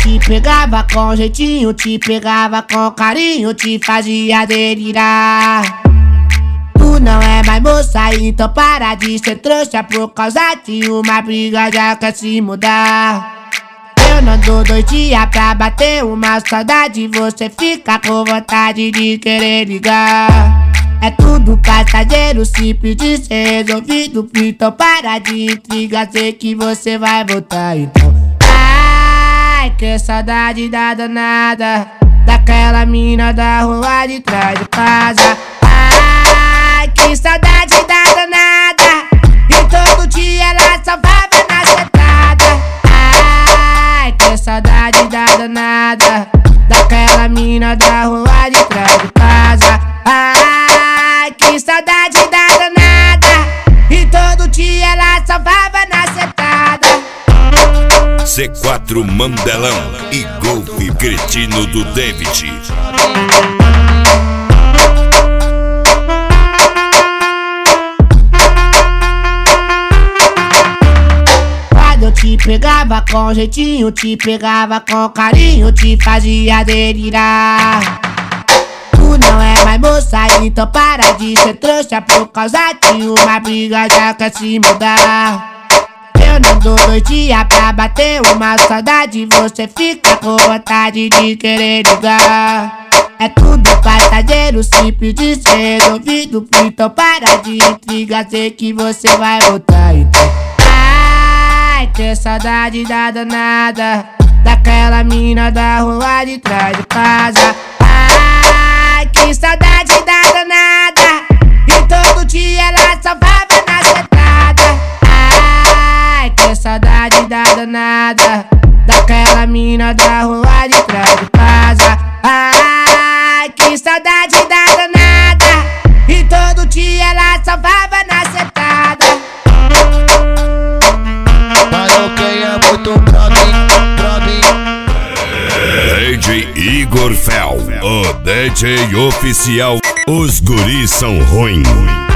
te pegava com jeitinho, te pegava com carinho, te fazia delirar. Tu não é mais moça, então para de ser trouxa. Por causa de uma briga já quer se mudar. Eu não dou 2 dias pra bater uma saudade, você fica com vontade de querer ligar. É tudo passageiro, simples de ser resolvido. Então para de intriga, sei que você vai voltar então. Ai, que saudade da danada, daquela mina da rua de trás de casa. Ai, que saudade da danada, e todo dia ela só vai na sentada. Ai, que saudade da danada, daquela mina da rua de trás de casa. Ai, que saudade da danada, e todo dia ela só vai na sentada. C4 Mandelão e Golpe Cretino do David. Quando eu te pegava com jeitinho, te pegava com carinho, te fazia delirar. Tu não é mais moça, então para de ser trouxa. Por causa de uma briga já quer se mudar. Eu não dou 2 dias pra bater uma saudade, você fica com vontade de querer ligar. É tudo passageiro, simples de ser resolvido. Então para de intriga, sei que você vai voltar então. Ai, que saudade da danada, daquela mina da rua de trás de casa. Ai, que saudade da danada, e todo dia ela só vai na sentada. Ai, que saudade da danada, daquela mina da rua de trás de casa. Ai, que saudade da danada, e todo dia ela só vai na sentada. Mano, quem é muito pra mim. DJ Igor Fel, o DJ oficial. Os guris são ruins.